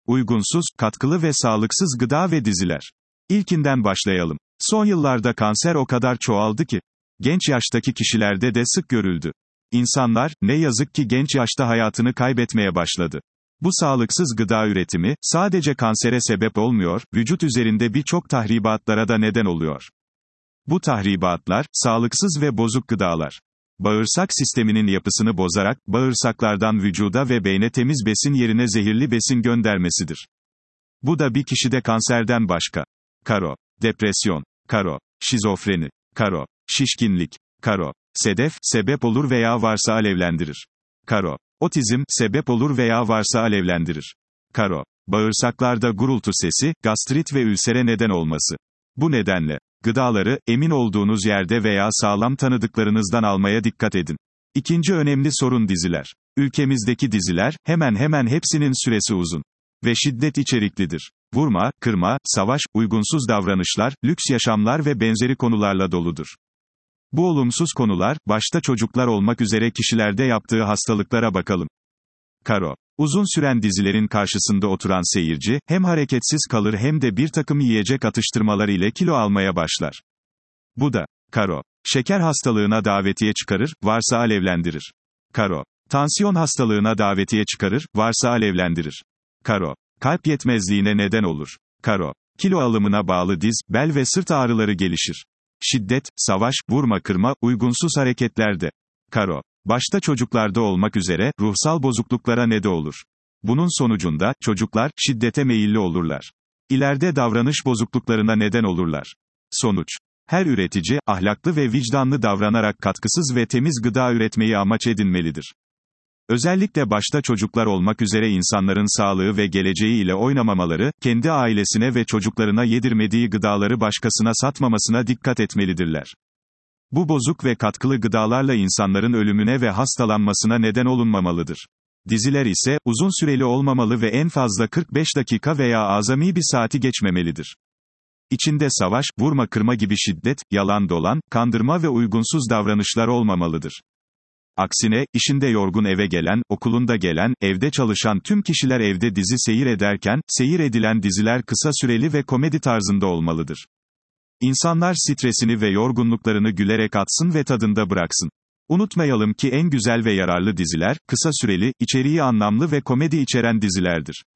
uygunsuz, katkılı ve sağlıksız gıda ve diziler. İlkinden başlayalım. Son yıllarda kanser o kadar çoğaldı ki, genç yaştaki kişilerde de sık görüldü. İnsanlar, ne yazık ki genç yaşta hayatını kaybetmeye başladı. Bu sağlıksız gıda üretimi, sadece kansere sebep olmuyor, vücut üzerinde birçok tahribatlara da neden oluyor. Bu tahribatlar, sağlıksız ve bozuk gıdalar. Bağırsak sisteminin yapısını bozarak, bağırsaklardan vücuda ve beyne temiz besin yerine zehirli besin göndermesidir. Bu da bir kişide kanserden başka. Karo, depresyon, karo, şizofreni, karo, şişkinlik, karo, sedef, sebep olur veya varsa alevlendirir. Karo, otizm, sebep olur veya varsa alevlendirir. Karo, bağırsaklarda gurultu sesi, gastrit ve ülsere neden olması. Bu nedenle, gıdaları, emin olduğunuz yerde veya sağlam tanıdıklarınızdan almaya dikkat edin. İkinci önemli sorun diziler. Ülkemizdeki diziler, hemen hemen hepsinin süresi uzun ve şiddet içeriklidir. Vurma, kırma, savaş, uygunsuz davranışlar, lüks yaşamlar ve benzeri konularla doludur. Bu olumsuz konular, başta çocuklar olmak üzere kişilerde yaptığı hastalıklara bakalım. Karo. Uzun süren dizilerin karşısında oturan seyirci, hem hareketsiz kalır hem de bir takım yiyecek atıştırmalar ile kilo almaya başlar. Bu da, karo. Şeker hastalığına davetiye çıkarır, varsa alevlendirir. Karo. Tansiyon hastalığına davetiye çıkarır, varsa alevlendirir. Karo. Kalp yetmezliğine neden olur. Karo. Kilo alımına bağlı diz, bel ve sırt ağrıları gelişir. Şiddet, savaş, vurma kırma, uygunsuz hareketlerde. Karo. Başta çocuklarda olmak üzere, ruhsal bozukluklara neden olur. Bunun sonucunda, çocuklar, şiddete meyilli olurlar. İleride davranış bozukluklarına neden olurlar. Sonuç. Her üretici, ahlaklı ve vicdanlı davranarak katkısız ve temiz gıda üretmeyi amaç edinmelidir. Özellikle başta çocuklar olmak üzere insanların sağlığı ve geleceği ile oynamamaları, kendi ailesine ve çocuklarına yedirmediği gıdaları başkasına satmamasına dikkat etmelidirler. Bu bozuk ve katkılı gıdalarla insanların ölümüne ve hastalanmasına neden olunmamalıdır. Diziler ise, uzun süreli olmamalı ve en fazla 45 dakika veya azami bir saati geçmemelidir. İçinde savaş, vurma kırma gibi şiddet, yalan dolan, kandırma ve uygunsuz davranışlar olmamalıdır. Aksine, işinde yorgun eve gelen, okulunda gelen, evde çalışan tüm kişiler evde dizi seyir ederken, seyir edilen diziler kısa süreli ve komedi tarzında olmalıdır. İnsanlar stresini ve yorgunluklarını gülerek atsın ve tadında bıraksın. Unutmayalım ki en güzel ve yararlı diziler, kısa süreli, içeriği anlamlı ve komedi içeren dizilerdir.